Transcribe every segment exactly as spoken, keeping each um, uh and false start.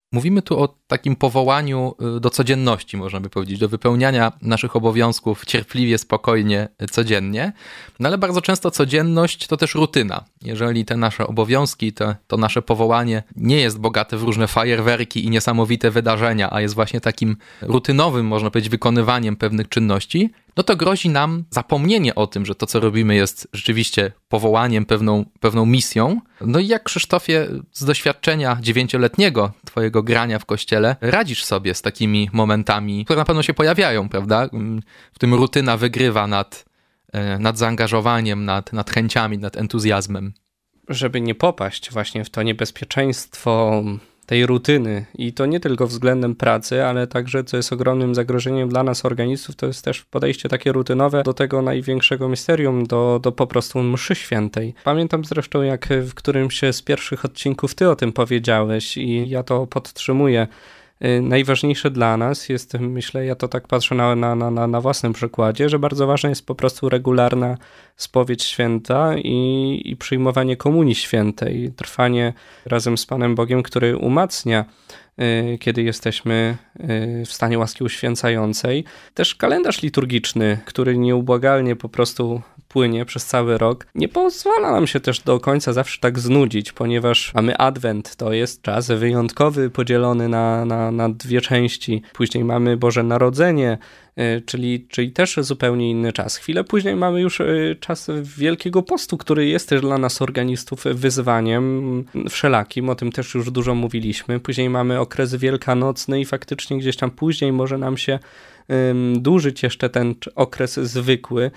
Mówimy tu o takim powołaniu do codzienności, można by powiedzieć, do wypełniania naszych obowiązków cierpliwie, spokojnie, codziennie, no ale bardzo często codzienność to też rutyna. Jeżeli te nasze obowiązki, to, to nasze powołanie nie jest bogate w różne fajerwerki i niesamowite wydarzenia, a jest właśnie takim rutynowym, można powiedzieć, wykonywaniem pewnych czynności, no to grozi nam zapomnienie o tym, że to, co robimy, jest rzeczywiście powołaniem, pewną, pewną misją. No i jak, Krzysztofie, z doświadczenia dziewięcioletniego twojego grania w kościele radzisz sobie z takimi momentami, które na pewno się pojawiają, prawda? W tym rutyna wygrywa nad, nad zaangażowaniem, nad, nad chęciami, nad entuzjazmem. Żeby nie popaść właśnie w to niebezpieczeństwo tej rutyny i to nie tylko względem pracy, ale także, co jest ogromnym zagrożeniem dla nas organistów, to jest też podejście takie rutynowe do tego największego misterium, do, do po prostu mszy świętej. Pamiętam zresztą, jak w którymś z pierwszych odcinków ty o tym powiedziałeś i ja to podtrzymuję. Najważniejsze dla nas jest, myślę, ja to tak patrzę na, na, na, na własnym przykładzie, że bardzo ważna jest po prostu regularna spowiedź święta i, i przyjmowanie komunii świętej, trwanie razem z Panem Bogiem, który umacnia, kiedy jesteśmy w stanie łaski uświęcającej. Też kalendarz liturgiczny, który nieubłagalnie po prostu płynie przez cały rok, nie pozwala nam się też do końca zawsze tak znudzić, ponieważ mamy Adwent, to jest czas wyjątkowy, podzielony na, na, na dwie części. Później mamy Boże Narodzenie, czyli, czyli też zupełnie inny czas. Chwilę później mamy już czas Wielkiego Postu, który jest też dla nas organistów wyzwaniem wszelakim, o tym też już dużo mówiliśmy. Później mamy okres wielkanocny i faktycznie gdzieś tam później może nam się dłużyć jeszcze ten okres zwykły,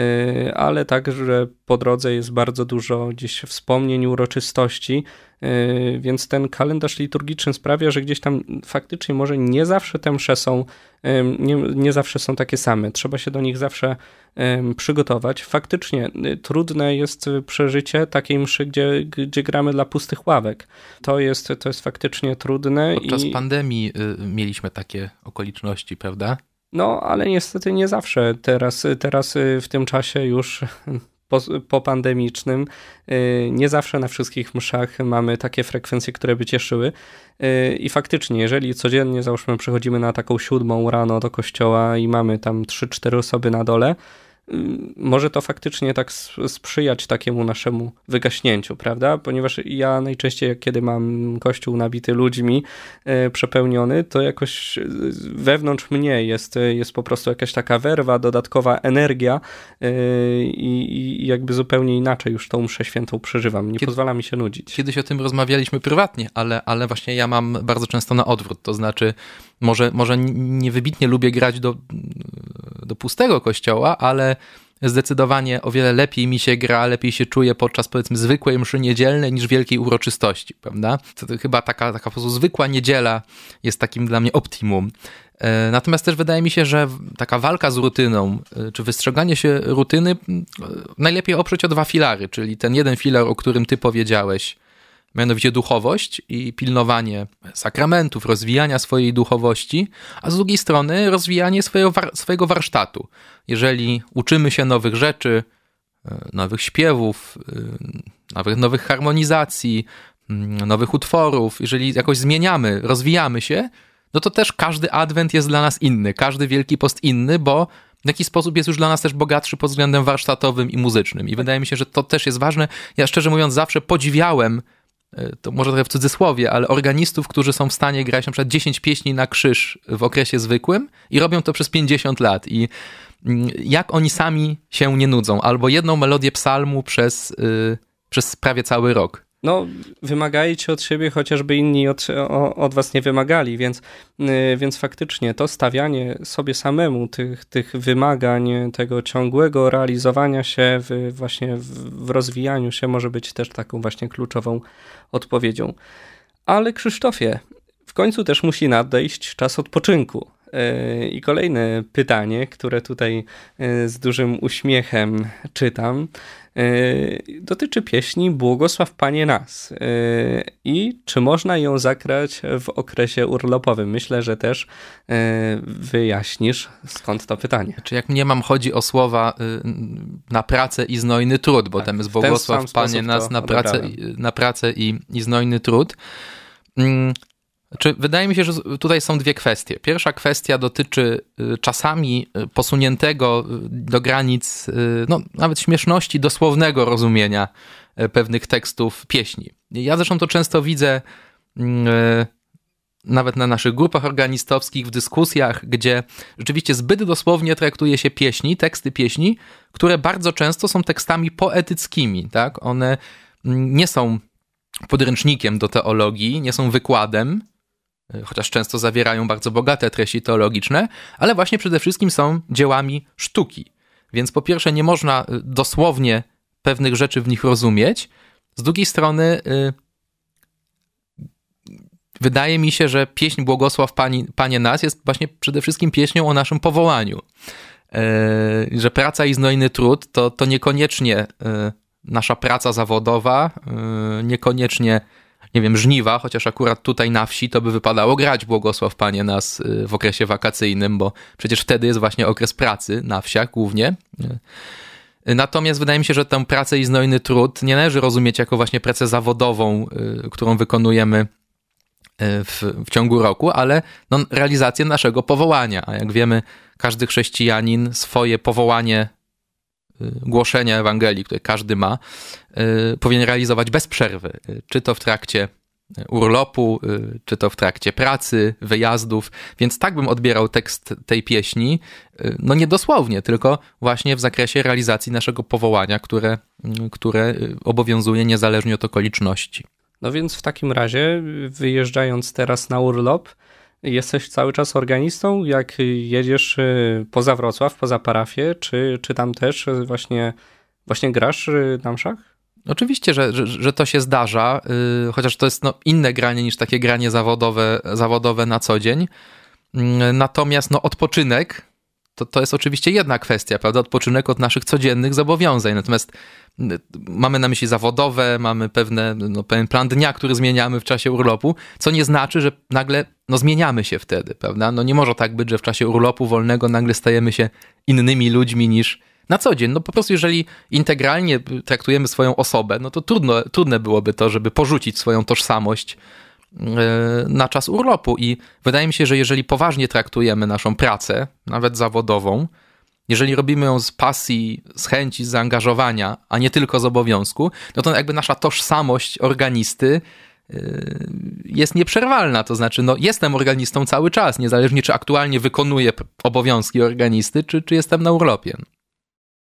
ale także po drodze jest bardzo dużo gdzieś wspomnień, uroczystości, więc ten kalendarz liturgiczny sprawia, że gdzieś tam faktycznie może nie zawsze te msze są, nie, nie zawsze są takie same. Trzeba się do nich zawsze przygotować. Faktycznie trudne jest przeżycie takiej mszy, gdzie, gdzie gramy dla pustych ławek. To jest, to jest faktycznie trudne. Podczas i... pandemii mieliśmy takie okoliczności, prawda? No, ale niestety nie zawsze. Teraz, teraz w tym czasie już po, popandemicznym nie zawsze na wszystkich mszach mamy takie frekwencje, które by cieszyły. I faktycznie, jeżeli codziennie, załóżmy, przychodzimy na taką siódmą rano do kościoła i mamy tam trzy cztery osoby na dole, może to faktycznie tak sprzyjać takiemu naszemu wygaśnięciu, prawda? Ponieważ ja najczęściej, kiedy mam kościół nabity ludźmi, e, przepełniony, to jakoś wewnątrz mnie jest, jest po prostu jakaś taka werwa, dodatkowa energia e, i, i jakby zupełnie inaczej już tą mszę świętą przeżywam. Nie kiedy, pozwala mi się nudzić. Kiedyś o tym rozmawialiśmy prywatnie, ale, ale właśnie ja mam bardzo często na odwrót, to znaczy może, może niewybitnie lubię grać do, do pustego kościoła, ale zdecydowanie o wiele lepiej mi się gra, lepiej się czuję podczas, powiedzmy, zwykłej mszy niedzielnej niż wielkiej uroczystości, prawda? To, to chyba taka, taka po prostu zwykła niedziela jest takim dla mnie optimum. Natomiast też wydaje mi się, że taka walka z rutyną, czy wystrzeganie się rutyny najlepiej oprzeć o dwa filary, czyli ten jeden filar, o którym ty powiedziałeś, mianowicie duchowość i pilnowanie sakramentów, rozwijania swojej duchowości, a z drugiej strony rozwijanie swojego, swojego warsztatu. Jeżeli uczymy się nowych rzeczy, nowych śpiewów, nowych, nowych harmonizacji, nowych utworów, jeżeli jakoś zmieniamy, rozwijamy się, no to też każdy adwent jest dla nas inny, każdy Wielki Post inny, bo w jakiś sposób jest już dla nas też bogatszy pod względem warsztatowym i muzycznym. I wydaje mi się, że to też jest ważne. Ja szczerze mówiąc zawsze podziwiałem, to może trochę w cudzysłowie, ale organistów, którzy są w stanie grać na przykład dziesięć pieśni na krzyż w okresie zwykłym i robią to przez pięćdziesiąt lat. I jak oni sami się nie nudzą. Albo jedną melodię psalmu przez, yy, przez prawie cały rok. No, wymagajcie od siebie, chociażby inni od, o, od was nie wymagali, więc, yy, więc faktycznie to stawianie sobie samemu tych, tych wymagań, tego ciągłego realizowania się w, właśnie w, w rozwijaniu się może być też taką właśnie kluczową odpowiedzią. Ale Krzysztofie, w końcu też musi nadejść czas odpoczynku. Yy, I kolejne pytanie, które tutaj yy, z dużym uśmiechem czytam, dotyczy pieśni Błogosław Panie nas i czy można ją zagrać w okresie urlopowym. Myślę, że też wyjaśnisz, skąd to pytanie. Czy jak mniemam, chodzi o słowa na pracę i znojny trud, bo tak, tam jest Błogosław Panie nas na pracę, na pracę i, i znojny trud. Znaczy, wydaje mi się, że tutaj są dwie kwestie. Pierwsza kwestia dotyczy czasami posuniętego do granic, no, nawet śmieszności, dosłownego rozumienia pewnych tekstów pieśni. Ja zresztą to często widzę nawet na naszych grupach organistowskich, w dyskusjach, gdzie rzeczywiście zbyt dosłownie traktuje się pieśni, teksty pieśni, które bardzo często są tekstami poetyckimi. Tak? One nie są podręcznikiem do teologii, nie są wykładem, chociaż często zawierają bardzo bogate treści teologiczne, ale właśnie przede wszystkim są dziełami sztuki. Więc po pierwsze nie można dosłownie pewnych rzeczy w nich rozumieć, z drugiej strony wydaje mi się, że pieśń Błogosław Pani, Panie nas jest właśnie przede wszystkim pieśnią o naszym powołaniu. Yy, że praca i znojny trud to, to niekoniecznie yy, nasza praca zawodowa, yy, niekoniecznie, nie wiem, żniwa, chociaż akurat tutaj na wsi to by wypadało grać Błogosław Panie nas yy, w okresie wakacyjnym, bo przecież wtedy jest właśnie okres pracy na wsiach głównie. Yy. Natomiast wydaje mi się, że tę pracę i znojny trud nie należy rozumieć jako właśnie pracę zawodową, yy, którą wykonujemy W, w ciągu roku, ale no, realizację naszego powołania. A jak wiemy, każdy chrześcijanin swoje powołanie y, głoszenia Ewangelii, które każdy ma, y, powinien realizować bez przerwy. Y, czy to w trakcie urlopu, y, czy to w trakcie pracy, wyjazdów. Więc tak bym odbierał tekst tej pieśni, y, no nie dosłownie, tylko właśnie w zakresie realizacji naszego powołania, które, y, które obowiązuje niezależnie od okoliczności. No więc w takim razie, wyjeżdżając teraz na urlop, jesteś cały czas organistą? Jak jedziesz poza Wrocław, poza parafię, czy, czy tam też właśnie, właśnie grasz na mszach? Oczywiście, że, że, że to się zdarza, yy, chociaż to jest no, inne granie niż takie granie zawodowe, zawodowe na co dzień. Yy, natomiast no, odpoczynek to, to jest oczywiście jedna kwestia, prawda? Odpoczynek od naszych codziennych zobowiązań. Natomiast mamy na myśli zawodowe, mamy pewne, no, pewien plan dnia, który zmieniamy w czasie urlopu, co nie znaczy, że nagle no, zmieniamy się wtedy, prawda? No nie może tak być, że w czasie urlopu wolnego nagle stajemy się innymi ludźmi niż na co dzień. No po prostu jeżeli integralnie traktujemy swoją osobę, no to trudno, trudne byłoby to, żeby porzucić swoją tożsamość na czas urlopu. I wydaje mi się, że jeżeli poważnie traktujemy naszą pracę, nawet zawodową, jeżeli robimy ją z pasji, z chęci, z zaangażowania, a nie tylko z obowiązku, no to jakby nasza tożsamość organisty jest nieprzerwalna. To znaczy, no jestem organistą cały czas, niezależnie czy aktualnie wykonuję obowiązki organisty, czy, czy jestem na urlopie.